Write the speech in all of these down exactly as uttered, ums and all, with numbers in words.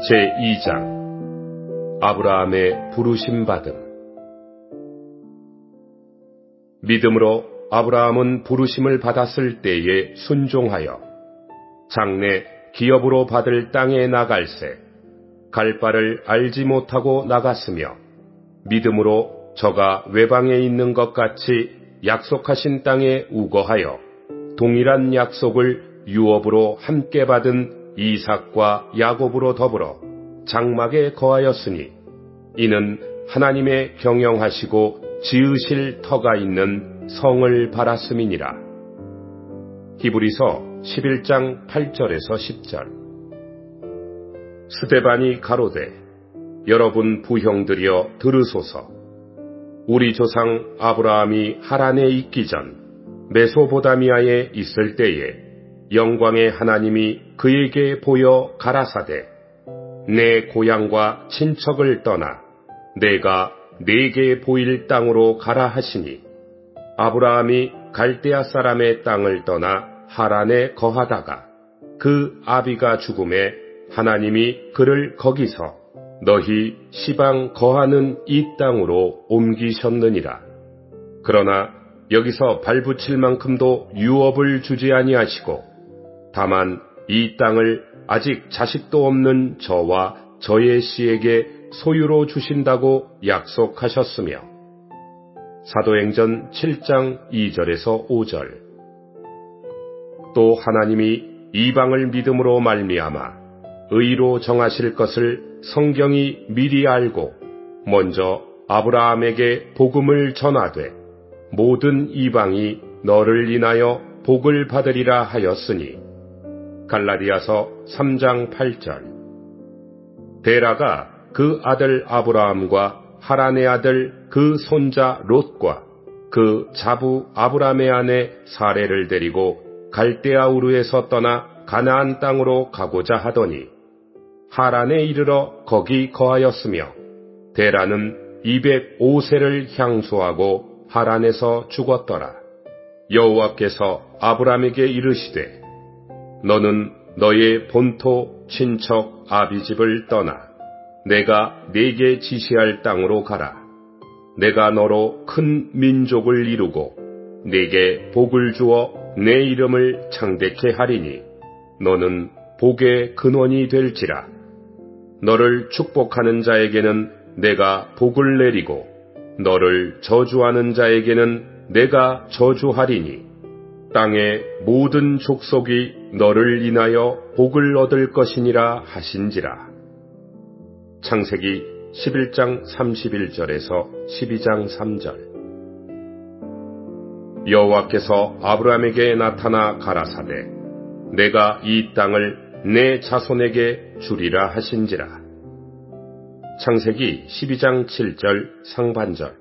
제이 장 아브라함의 부르심받음. 믿음으로 아브라함은 부르심을 받았을 때에 순종하여 장래 기업으로 받을 땅에 나갈새 갈 바를 알지 못하고 나갔으며 믿음으로 저가 외방에 있는 것 같이 약속하신 땅에 우거하여 동일한 약속을 유업으로 함께 받은 이삭과 야곱으로 더불어 장막에 거하였으니 이는 하나님의 경영하시고 지으실 터가 있는 성을 바랐음이니라. 히브리서 십일 장 팔 절에서 십 절. 스데반이 가로되 여러분 부형들이여 들으소서. 우리 조상 아브라함이 하란에 있기 전 메소보다미아에 있을 때에 영광의 하나님이 그에게 보여 가라사대 내 고향과 친척을 떠나 내가 네게 보일 땅으로 가라 하시니 아브라함이 갈대아 사람의 땅을 떠나 하란에 거하다가 그 아비가 죽음에 하나님이 그를 거기서 너희 시방 거하는 이 땅으로 옮기셨느니라. 그러나 여기서 발붙일 만큼도 유업을 주지 아니하시고 다만 이 땅을 아직 자식도 없는 저와 저의 씨에게 소유로 주신다고 약속하셨으며 사도행전 칠 장 이 절에서 오 절. 또 하나님이 이방을 믿음으로 말미암아 의로 정하실 것을 성경이 미리 알고 먼저 아브라함에게 복음을 전하되 모든 이방이 너를 인하여 복을 받으리라 하였으니 갈라디아서 삼 장 팔 절. 데라가 그 아들 아브라함과 하란의 아들 그 손자 롯과 그 자부 아브라함의 아내 사레를 데리고 갈대아 우르에서 떠나 가나안 땅으로 가고자 하더니 하란에 이르러 거기 거하였으며 데라는 이백오 세를 향수하고 하란에서 죽었더라. 여호와께서 아브라함에게 이르시되 너는 너의 본토 친척 아비집을 떠나 내가 네게 지시할 땅으로 가라. 내가 너로 큰 민족을 이루고 네게 복을 주어 내 이름을 창대케 하리니 너는 복의 근원이 될지라. 너를 축복하는 자에게는 내가 복을 내리고 너를 저주하는 자에게는 내가 저주하리니 땅의 모든 족속이 너를 인하여 복을 얻을 것이니라 하신지라. 창세기 십일 장 삼십일 절에서 십이 장 삼 절. 여호와께서 아브라함에게 나타나 가라사대 내가 이 땅을 내 자손에게 주리라 하신지라. 창세기 십이 장 칠 절 상반절.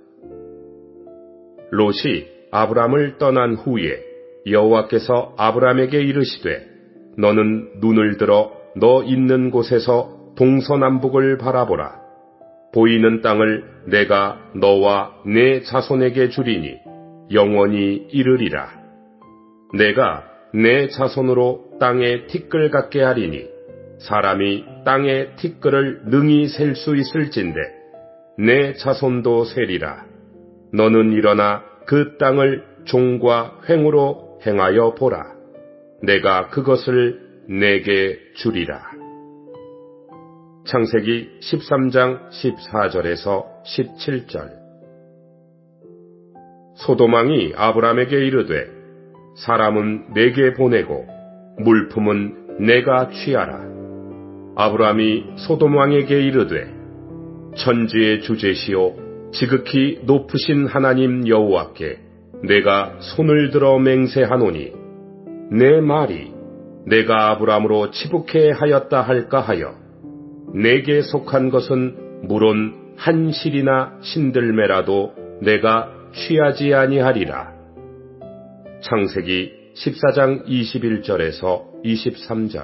롯이 아브라함을 떠난 후에 여호와께서 아브라함에게 이르시되 너는 눈을 들어 너 있는 곳에서 동서남북을 바라보라. 보이는 땅을 내가 너와 내 자손에게 주리니 영원히 이르리라. 내가 내 자손으로 땅에 티끌 같게 하리니 사람이 땅의 티끌을 능히 셀 수 있을진데 내 자손도 세리라. 너는 일어나 그 땅을 종과 횡으로 행하여 보라. 내가 그것을 내게 주리라. 창세기 십삼 장 십사 절에서 십칠 절. 소돔왕이 아브라함에게 이르되 사람은 내게 보내고 물품은 내가 취하라. 아브라함이 소돔왕에게 이르되 천지의 주제시오 지극히 높으신 하나님 여호와께 내가 손을 들어 맹세하노니 내 말이 내가 아브라함으로 치북해 하였다 할까 하여 내게 속한 것은 물론 한 실이나 신들매라도 내가 취하지 아니하리라. 창세기 십사 장 이십일 절에서 이십삼 절.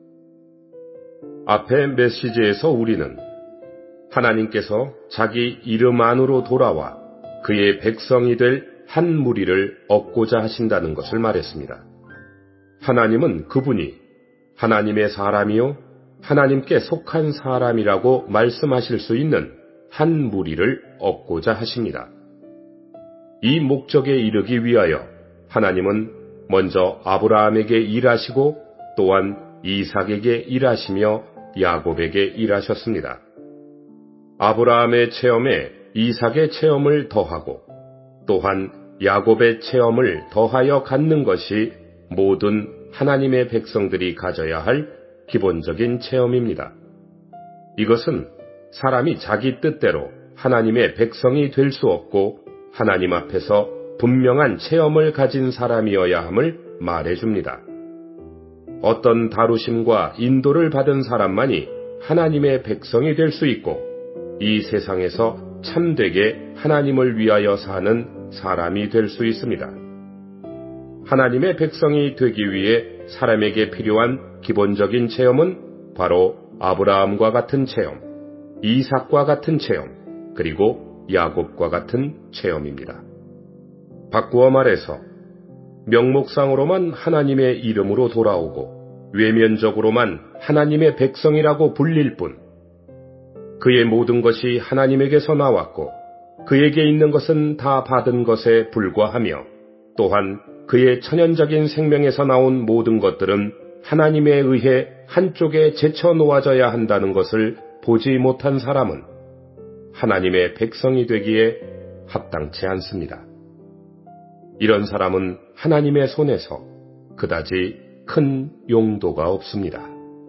앞의 메시지에서 우리는 하나님께서 자기 이름 안으로 돌아와 그의 백성이 될 한 무리를 얻고자 하신다는 것을 말했습니다. 하나님은 그분이 하나님의 사람이요 하나님께 속한 사람이라고 말씀하실 수 있는 한 무리를 얻고자 하십니다. 이 목적에 이르기 위하여 하나님은 먼저 아브라함에게 일하시고 또한 이삭에게 일하시며 야곱에게 일하셨습니다. 아브라함의 체험에 이삭의 체험을 더하고 또한 야곱의 체험을 더하여 갖는 것이 모든 하나님의 백성들이 가져야 할 기본적인 체험입니다. 이것은 사람이 자기 뜻대로 하나님의 백성이 될 수 없고 하나님 앞에서 분명한 체험을 가진 사람이어야 함을 말해줍니다. 어떤 다루심과 인도를 받은 사람만이 하나님의 백성이 될 수 있고 이 세상에서 참되게 하나님을 위하여 사는 사람이 될 수 있습니다. 하나님의 백성이 되기 위해 사람에게 필요한 기본적인 체험은 바로 아브라함과 같은 체험, 이삭과 같은 체험, 그리고 야곱과 같은 체험입니다. 바꾸어 말해서 명목상으로만 하나님의 이름으로 돌아오고 외면적으로만 하나님의 백성이라고 불릴 뿐 그의 모든 것이 하나님에게서 나왔고 그에게 있는 것은 다 받은 것에 불과하며 또한 그의 천연적인 생명에서 나온 모든 것들은 하나님에 의해 한쪽에 제쳐 놓아져야 한다는 것을 보지 못한 사람은 하나님의 백성이 되기에 합당치 않습니다. 이런 사람은 하나님의 손에서 그다지 큰 용도가 없습니다.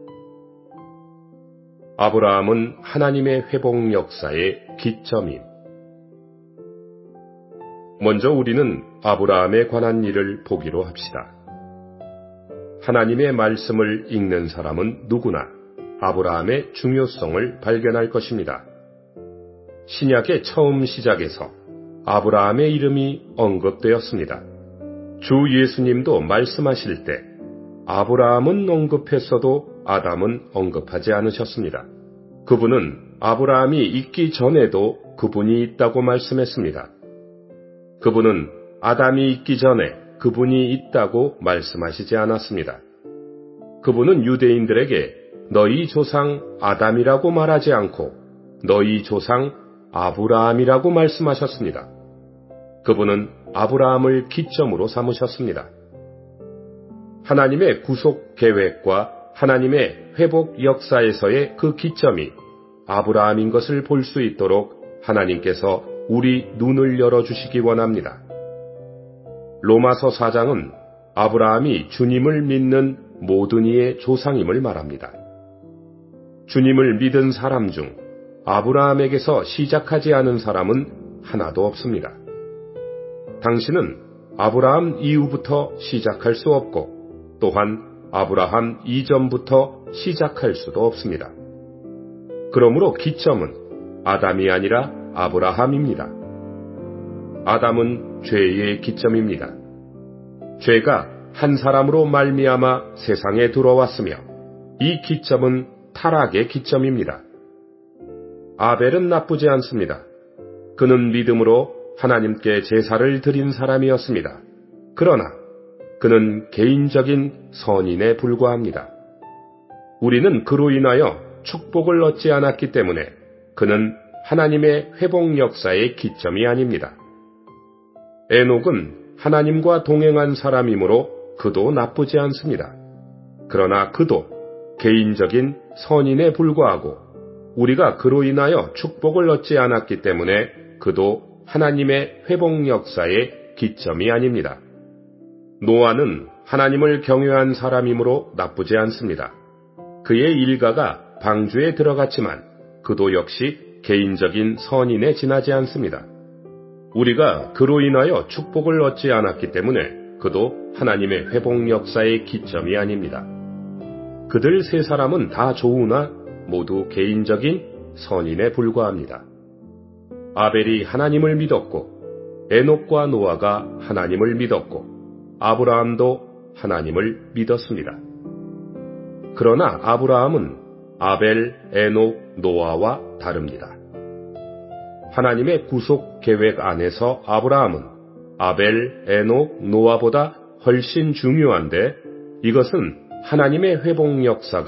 아브라함은 하나님의 회복 역사의 기점임. 먼저 우리는 아브라함에 관한 일을 보기로 합시다. 하나님의 말씀을 읽는 사람은 누구나 아브라함의 중요성을 발견할 것입니다. 신약의 처음 시작에서 아브라함의 이름이 언급되었습니다. 주 예수님도 말씀하실 때 아브라함은 언급했어도 아담은 언급하지 않으셨습니다. 그분은 아브라함이 있기 전에도 그분이 있다고 말씀했습니다. 그분은 아담이 있기 전에 그분이 있다고 말씀하시지 않았습니다. 그분은 유대인들에게 너희 조상 아담이라고 말하지 않고 너희 조상 아브라함이라고 말씀하셨습니다. 그분은 아브라함을 기점으로 삼으셨습니다. 하나님의 구속 계획과 하나님의 회복 역사에서의 그 기점이 아브라함인 것을 볼 수 있도록 하나님께서 우리 눈을 열어주시기 원합니다. 로마서 사 장은 아브라함이 주님을 믿는 모든 이의 조상임을 말합니다. 주님을 믿은 사람 중 아브라함에게서 시작하지 않은 사람은 하나도 없습니다. 당신은 아브라함 이후부터 시작할 수 없고 또한 아브라함 이전부터 시작할 수도 없습니다. 그러므로 기점은 아담이 아니라 아브라함입니다. 아담은 죄의 기점입니다. 죄가 한 사람으로 말미암아 세상에 들어왔으며 이 기점은 타락의 기점입니다. 아벨은 나쁘지 않습니다. 그는 믿음으로 하나님께 제사를 드린 사람이었습니다. 그러나 그는 개인적인 선인에 불과합니다. 우리는 그로 인하여 축복을 얻지 않았기 때문에 그는 하나님의 회복 역사의 기점이 아닙니다. 에녹은 하나님과 동행한 사람이므로 그도 나쁘지 않습니다. 그러나 그도 개인적인 선인에 불과하고 우리가 그로 인하여 축복을 얻지 않았기 때문에 그도 하나님의 회복 역사의 기점이 아닙니다. 노아는 하나님을 경외한 사람이므로 나쁘지 않습니다. 그의 일가가 방주에 들어갔지만 그도 역시 개인적인 선인에 지나지 않습니다. 우리가 그로 인하여 축복을 얻지 않았기 때문에 그도 하나님의 회복 역사의 기점이 아닙니다. 그들 세 사람은 다 좋으나 모두 개인적인 선인에 불과합니다. 아벨이 하나님을 믿었고 에녹과 노아가 하나님을 믿었고 아브라함도 하나님을 믿었습니다. 그러나 아브라함은 아벨, 에녹, 노아와 다릅니다. 하나님의 구속 계획 안에서 아브라함은 아벨, 에녹, 노아보다 훨씬 중요한데 이것은 하나님의 회복 역사가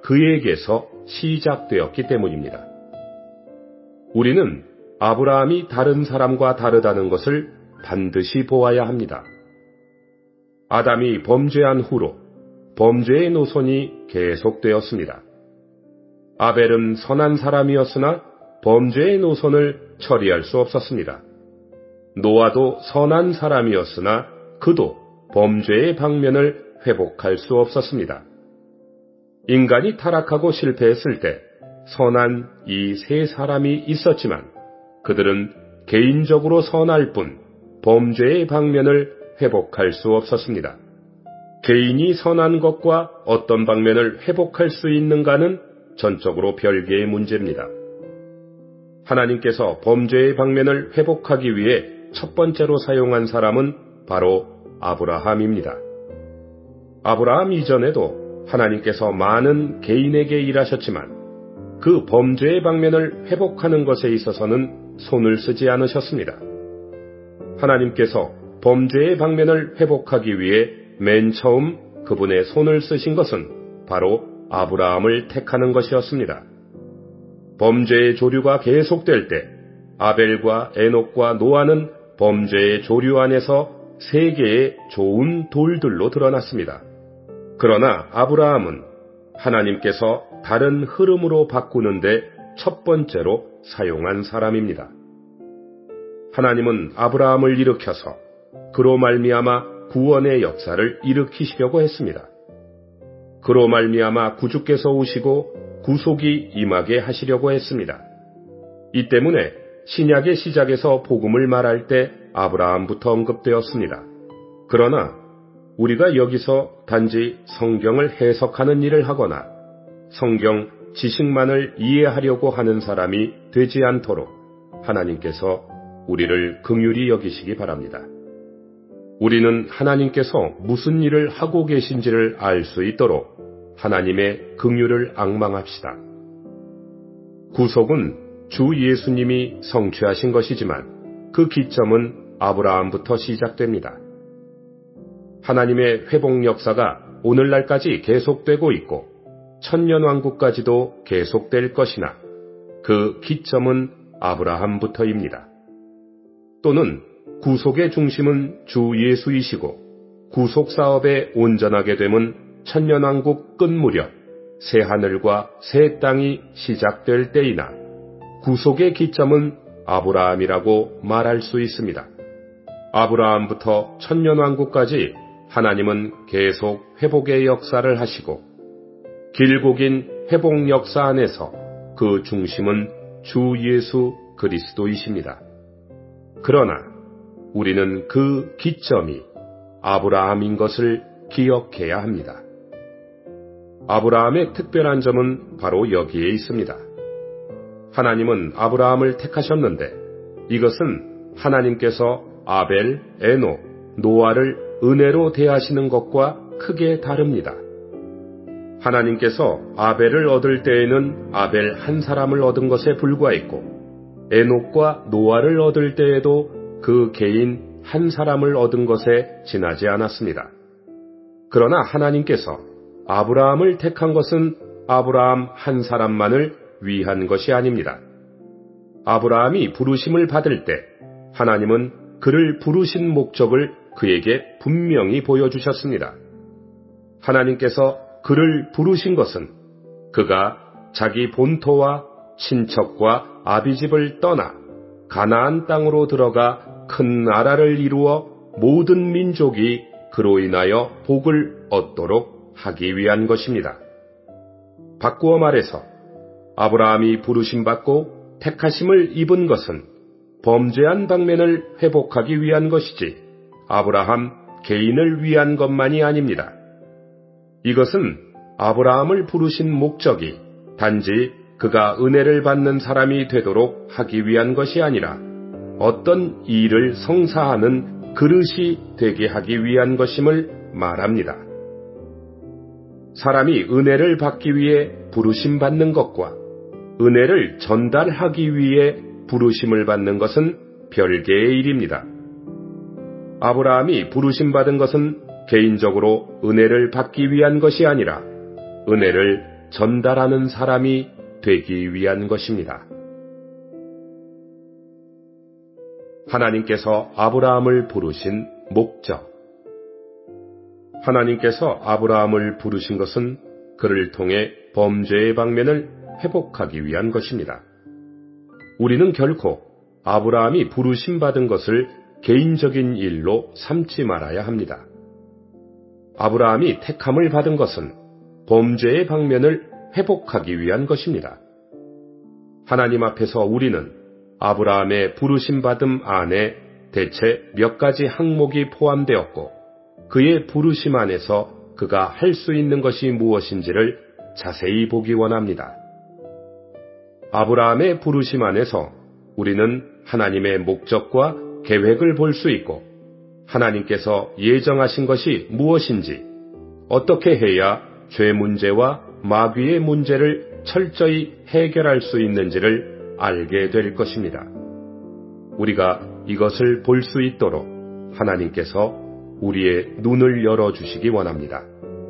그에게서 시작되었기 때문입니다. 우리는 아브라함이 다른 사람과 다르다는 것을 반드시 보아야 합니다. 아담이 범죄한 후로 범죄의 노선이 계속되었습니다. 아벨은 선한 사람이었으나 범죄의 노선을 처리할 수 없었습니다. 노아도 선한 사람이었으나 그도 범죄의 방면을 회복할 수 없었습니다. 인간이 타락하고 실패했을 때 선한 이 세 사람이 있었지만 그들은 개인적으로 선할 뿐 범죄의 방면을 회복할 수 없었습니다. 개인이 선한 것과 어떤 방면을 회복할 수 있는가는 전적으로 별개의 문제입니다. 하나님께서 범죄의 방면을 회복하기 위해 첫 번째로 사용한 사람은 바로 아브라함입니다. 아브라함 이전에도 하나님께서 많은 개인에게 일하셨지만 그 범죄의 방면을 회복하는 것에 있어서는 손을 쓰지 않으셨습니다. 하나님께서 범죄의 방면을 회복하기 위해 맨 처음 그분의 손을 쓰신 것은 바로 아브라함을 택하는 것이었습니다. 범죄의 조류가 계속될 때 아벨과 에녹과 노아는 범죄의 조류 안에서 세 개의 좋은 돌들로 드러났습니다. 그러나 아브라함은 하나님께서 다른 흐름으로 바꾸는데 첫 번째로 사용한 사람입니다. 하나님은 아브라함을 일으켜서 그로 말미암아 구원의 역사를 일으키시려고 했습니다. 그로 말미암아 구주께서 오시고 구속이 임하게 하시려고 했습니다. 이 때문에 신약의 시작에서 복음을 말할 때 아브라함부터 언급되었습니다. 그러나 우리가 여기서 단지 성경을 해석하는 일을 하거나 성경 지식만을 이해하려고 하는 사람이 되지 않도록 하나님께서 우리를 긍휼히 여기시기 바랍니다. 우리는 하나님께서 무슨 일을 하고 계신지를 알 수 있도록 하나님의 긍휼을 앙망합시다. 구속은 주 예수님이 성취하신 것이지만 그 기점은 아브라함부터 시작됩니다. 하나님의 회복 역사가 오늘날까지 계속되고 있고 천년왕국까지도 계속될 것이나 그 기점은 아브라함부터입니다. 또는 구속의 중심은 주 예수이시고 구속사업에 온전하게 됨은 천년왕국 끝 무렵 새 하늘과 새 땅이 시작될 때이나 구속의 기점은 아브라함이라고 말할 수 있습니다. 아브라함부터 천년왕국까지 하나님은 계속 회복의 역사를 하시고 길고 긴 회복 역사 안에서 그 중심은 주 예수 그리스도이십니다. 그러나 우리는 그 기점이 아브라함인 것을 기억해야 합니다. 아브라함의 특별한 점은 바로 여기에 있습니다. 하나님은 아브라함을 택하셨는데 이것은 하나님께서 아벨, 에녹, 노아를 은혜로 대하시는 것과 크게 다릅니다. 하나님께서 아벨을 얻을 때에는 아벨 한 사람을 얻은 것에 불과했고 에녹과 노아를 얻을 때에도 그 개인 한 사람을 얻은 것에 지나지 않았습니다. 그러나 하나님께서 아브라함을 택한 것은 아브라함 한 사람만을 위한 것이 아닙니다. 아브라함이 부르심을 받을 때 하나님은 그를 부르신 목적을 그에게 분명히 보여주셨습니다. 하나님께서 그를 부르신 것은 그가 자기 본토와 친척과 아비집을 떠나 가나안 땅으로 들어가 큰 나라를 이루어 모든 민족이 그로 인하여 복을 얻도록 하기 위한 것입니다. 바꾸어 말해서 아브라함이 부르심받고 택하심을 입은 것은 범죄한 방면을 회복하기 위한 것이지 아브라함 개인을 위한 것만이 아닙니다. 이것은 아브라함을 부르신 목적이 단지 그가 은혜를 받는 사람이 되도록 하기 위한 것이 아니라 어떤 일을 성사하는 그릇이 되게 하기 위한 것임을 말합니다. 사람이 은혜를 받기 위해 부르심 받는 것과 은혜를 전달하기 위해 부르심을 받는 것은 별개의 일입니다. 아브라함이 부르심 받은 것은 개인적으로 은혜를 받기 위한 것이 아니라 은혜를 전달하는 사람이 되기 위한 것입니다. 하나님께서 아브라함을 부르신 목적. 하나님께서 아브라함을 부르신 것은 그를 통해 범죄의 방면을 회복하기 위한 것입니다. 우리는 결코 아브라함이 부르심 받은 것을 개인적인 일로 삼지 말아야 합니다. 아브라함이 택함을 받은 것은 범죄의 방면을 회복하기 위한 것입니다. 하나님 앞에서 우리는 아브라함의 부르심 받음 안에 대체 몇 가지 항목이 포함되었고 그의 부르심 안에서 그가 할 수 있는 것이 무엇인지를 자세히 보기 원합니다. 아브라함의 부르심 안에서 우리는 하나님의 목적과 계획을 볼 수 있고 하나님께서 예정하신 것이 무엇인지 어떻게 해야 죄 문제와 마귀의 문제를 철저히 해결할 수 있는지를 알게 될 것입니다. 우리가 이것을 볼 수 있도록 하나님께서 우리의 눈을 열어주시기 원합니다.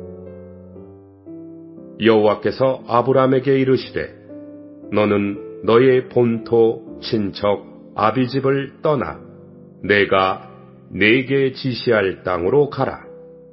여호와께서 아브라함에게 이르시되 너는 너의 본토, 친척, 아비집을 떠나 내가 네게 지시할 땅으로 가라.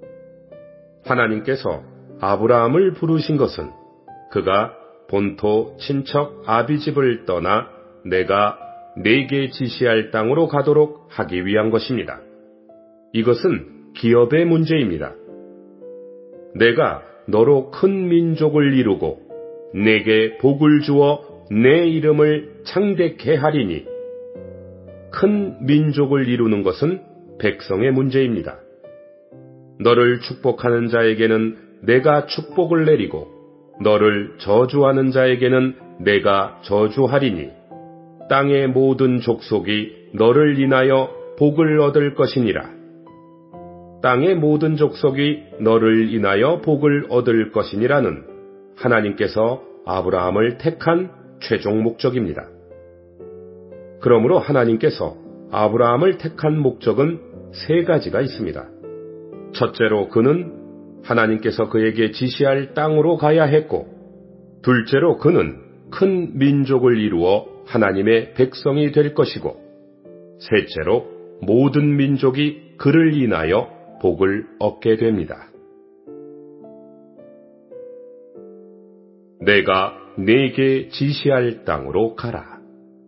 하나님께서 아브라함을 부르신 것은 그가 본토, 친척, 아비집을 떠나 내가 네게 지시할 땅으로 가도록 하기 위한 것입니다. 이것은 기업의 문제입니다. 내가 너로 큰 민족을 이루고 내게 복을 주어 내 이름을 창대케 하리니 큰 민족을 이루는 것은 백성의 문제입니다. 너를 축복하는 자에게는 내가 축복을 내리고 너를 저주하는 자에게는 내가 저주하리니 땅의 모든 족속이 너를 인하여 복을 얻을 것이니라. 땅의 모든 족속이 너를 인하여 복을 얻을 것이니라는 하나님께서 아브라함을 택한 최종 목적입니다. 그러므로 하나님께서 아브라함을 택한 목적은 세 가지가 있습니다. 첫째로 그는 하나님께서 그에게 지시할 땅으로 가야 했고, 둘째로 그는 큰 민족을 이루어 하나님의 백성이 될 것이고, 셋째로 모든 민족이 그를 인하여 복을 얻게 됩니다. 내가 네게 지시할 땅으로 가라.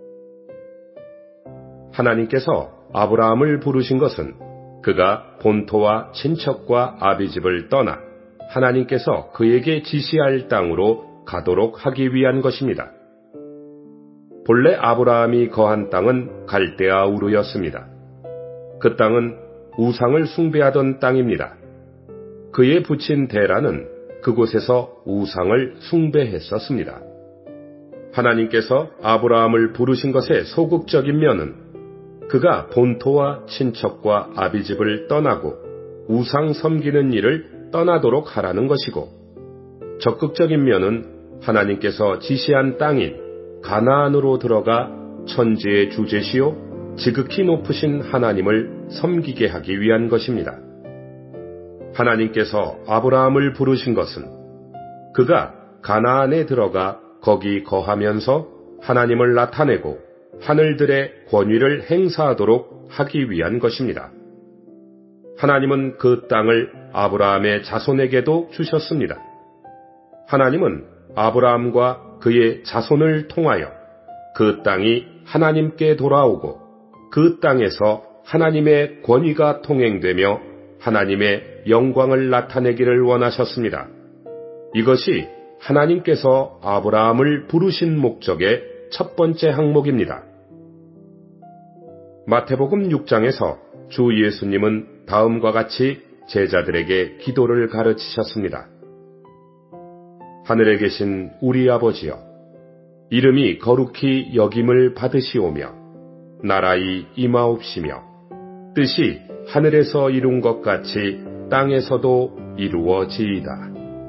하나님께서 아브라함을 부르신 것은 그가 본토와 친척과 아비집을 떠나 하나님께서 그에게 지시할 땅으로 가도록 하기 위한 것입니다. 본래 아브라함이 거한 땅은 갈대아 우르였습니다. 그 땅은 우상을 숭배하던 땅입니다. 그의 부친 데라는 그곳에서 우상을 숭배했었습니다. 하나님께서 아브라함을 부르신 것의 소극적인 면은 그가 본토와 친척과 아비집을 떠나고 우상 섬기는 일을 떠나도록 하라는 것이고, 적극적인 면은 하나님께서 지시한 땅인 가나안으로 들어가 천지의 주제시요 지극히 높으신 하나님을 섬기게 하기 위한 것입니다. 하나님께서 아브라함을 부르신 것은 그가 가나안에 들어가 거기 거하면서 하나님을 나타내고 하늘들의 권위를 행사하도록 하기 위한 것입니다. 하나님은 그 땅을 아브라함의 자손에게도 주셨습니다. 하나님은 아브라함과 그의 자손을 통하여 그 땅이 하나님께 돌아오고 그 땅에서 하나님의 권위가 통행되며 하나님의 영광을 나타내기를 원하셨습니다. 이것이 하나님께서 아브라함을 부르신 목적의 첫 번째 항목입니다. 마태복음 육 장에서 주 예수님은 다음과 같이 제자들에게 기도를 가르치셨습니다. 하늘에 계신 우리 아버지여, 이름이 거룩히 여김을 받으시오며 나라의 임하옵시며 뜻이 하늘에서 이룬 것 같이 땅에서도 이루어지이다.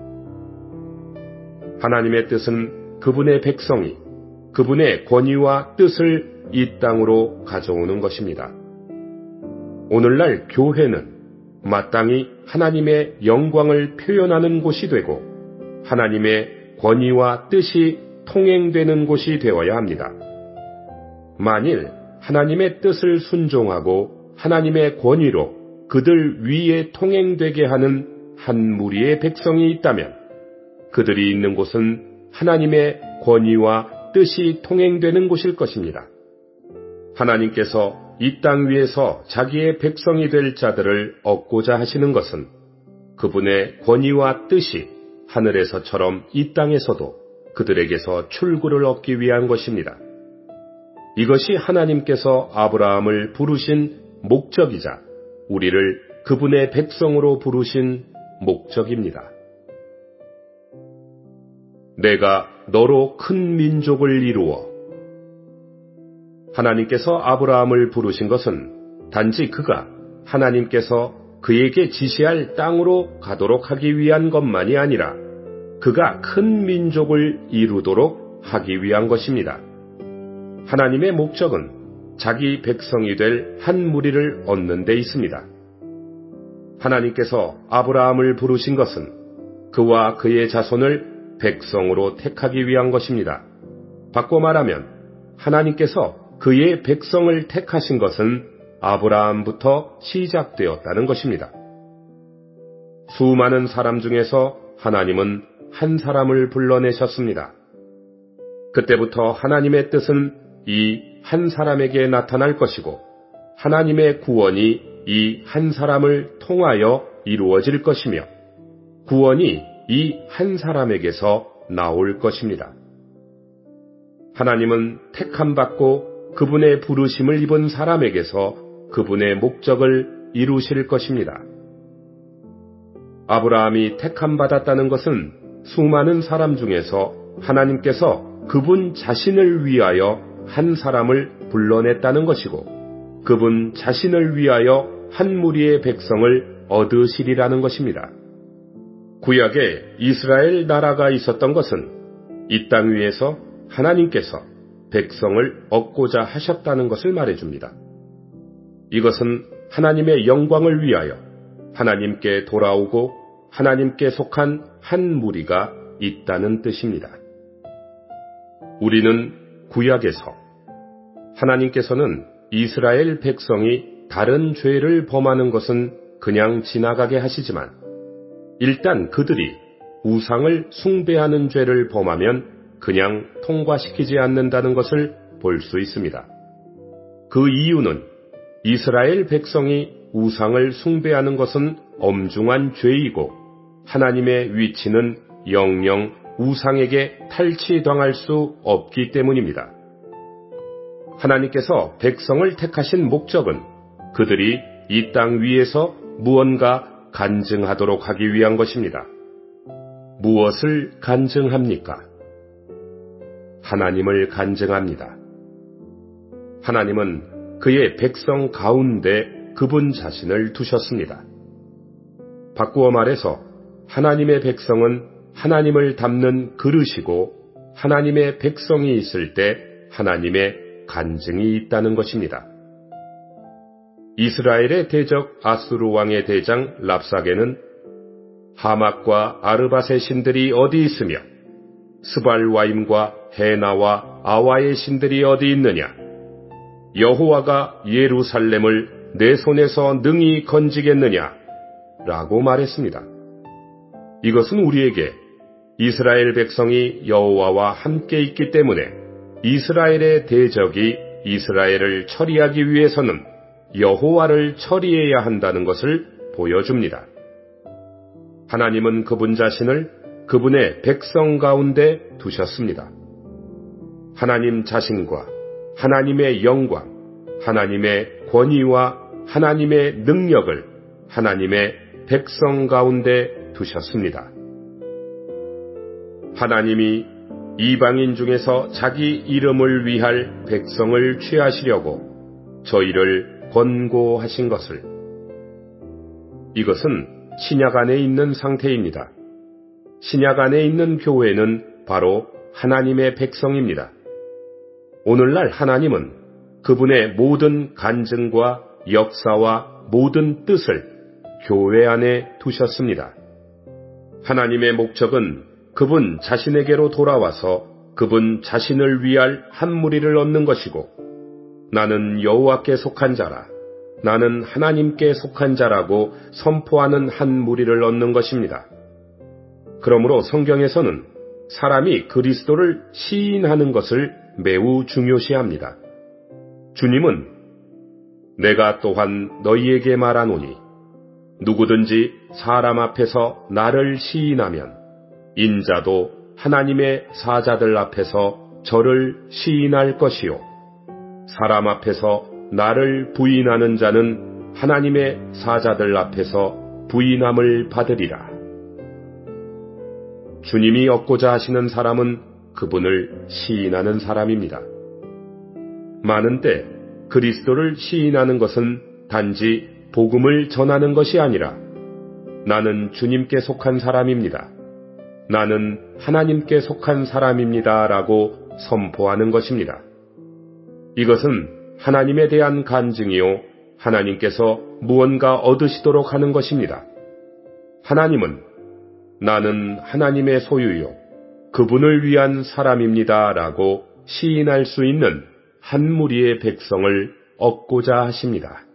하나님의 뜻은 그분의 백성이 그분의 권위와 뜻을 이 땅으로 가져오는 것입니다. 오늘날 교회는 마땅히 하나님의 영광을 표현하는 곳이 되고 하나님의 권위와 뜻이 통행되는 곳이 되어야 합니다. 만일 하나님의 뜻을 순종하고 하나님의 권위로 그들 위에 통행되게 하는 한 무리의 백성이 있다면 그들이 있는 곳은 하나님의 권위와 뜻이 통행되는 곳일 것입니다. 하나님께서 이 땅 위에서 자기의 백성이 될 자들을 얻고자 하시는 것은 그분의 권위와 뜻이 하늘에서처럼 이 땅에서도 그들에게서 출구를 얻기 위한 것입니다. 이것이 하나님께서 아브라함을 부르신 목적이자 우리를 그분의 백성으로 부르신 목적입니다. 내가 너로 큰 민족을 이루어. 하나님께서 아브라함을 부르신 것은 단지 그가 하나님께서 그에게 지시할 땅으로 가도록 하기 위한 것만이 아니라 그가 큰 민족을 이루도록 하기 위한 것입니다. 하나님의 목적은 자기 백성이 될 한 무리를 얻는 데 있습니다. 하나님께서 아브라함을 부르신 것은 그와 그의 자손을 백성으로 택하기 위한 것입니다. 바꿔 말하면 하나님께서 그의 백성을 택하신 것은 아브라함부터 시작되었다는 것입니다. 수많은 사람 중에서 하나님은 한 사람을 불러내셨습니다. 그때부터 하나님의 뜻은 이 한 사람에게 나타날 것이고 하나님의 구원이 이 한 사람을 통하여 이루어질 것이며 구원이 이 한 사람에게서 나올 것입니다. 하나님은 택함받고 그분의 부르심을 입은 사람에게서 그분의 목적을 이루실 것입니다. 아브라함이 택함받았다는 것은 수많은 사람 중에서 하나님께서 그분 자신을 위하여 한 사람을 불러냈다는 것이고 그분 자신을 위하여 한 무리의 백성을 얻으시리라는 것입니다. 구약에 이스라엘 나라가 있었던 것은 이 땅 위에서 하나님께서 백성을 얻고자 하셨다는 것을 말해줍니다. 이것은 하나님의 영광을 위하여 하나님께 돌아오고 하나님께 속한 한 무리가 있다는 뜻입니다. 우리는 구약에서 하나님께서는 이스라엘 백성이 다른 죄를 범하는 것은 그냥 지나가게 하시지만 일단 그들이 우상을 숭배하는 죄를 범하면 그냥 통과시키지 않는다는 것을 볼 수 있습니다. 그 이유는 이스라엘 백성이 우상을 숭배하는 것은 엄중한 죄이고 하나님의 위치는 영영 우상에게 탈취당할 수 없기 때문입니다. 하나님께서 백성을 택하신 목적은 그들이 이 땅 위에서 무언가 간증하도록 하기 위한 것입니다. 무엇을 간증합니까? 하나님을 간증합니다. 하나님은 그의 백성 가운데 그분 자신을 두셨습니다. 바꾸어 말해서 하나님의 백성은 하나님을 담는 그릇이고 하나님의 백성이 있을 때 하나님의 간증이 있다는 것입니다. 이스라엘의 대적 아수르 왕의 대장 랍사게는 하맛과 아르밧의 신들이 어디 있으며 스발와임과 헤나와 아와의 신들이 어디 있느냐? 여호와가 예루살렘을 내 손에서 능히 건지겠느냐? 라고 말했습니다. 이것은 우리에게 이스라엘 백성이 여호와와 함께 있기 때문에 이스라엘의 대적이 이스라엘을 처리하기 위해서는 여호와를 처리해야 한다는 것을 보여줍니다. 하나님은 그분 자신을 그분의 백성 가운데 두셨습니다. 하나님 자신과 하나님의 영광, 하나님의 권위와 하나님의 능력을 하나님의 백성 가운데 두셨습니다. 하나님이 이방인 중에서 자기 이름을 위할 백성을 취하시려고 저희를 권고하신 것을. 이것은 신약 안에 있는 상태입니다. 신약 안에 있는 교회는 바로 하나님의 백성입니다. 오늘날 하나님은 그분의 모든 간증과 역사와 모든 뜻을 교회 안에 두셨습니다. 하나님의 목적은 그분 자신에게로 돌아와서 그분 자신을 위할 한 무리를 얻는 것이고, 나는 여호와께 속한 자라, 나는 하나님께 속한 자라고 선포하는 한 무리를 얻는 것입니다. 그러므로 성경에서는 사람이 그리스도를 시인하는 것을 매우 중요시합니다. 주님은 내가 또한 너희에게 말하노니 누구든지 사람 앞에서 나를 시인하면 인자도 하나님의 사자들 앞에서 저를 시인할 것이요, 사람 앞에서 나를 부인하는 자는 하나님의 사자들 앞에서 부인함을 받으리라. 주님이 얻고자 하시는 사람은 그분을 시인하는 사람입니다. 많은 때 그리스도를 시인하는 것은 단지 복음을 전하는 것이 아니라 나는 주님께 속한 사람입니다, 나는 하나님께 속한 사람입니다 라고 선포하는 것입니다. 이것은 하나님에 대한 간증이요, 하나님께서 무언가 얻으시도록 하는 것입니다. 하나님은 나는 하나님의 소유요, 그분을 위한 사람입니다 라고 시인할 수 있는 한 무리의 백성을 얻고자 하십니다.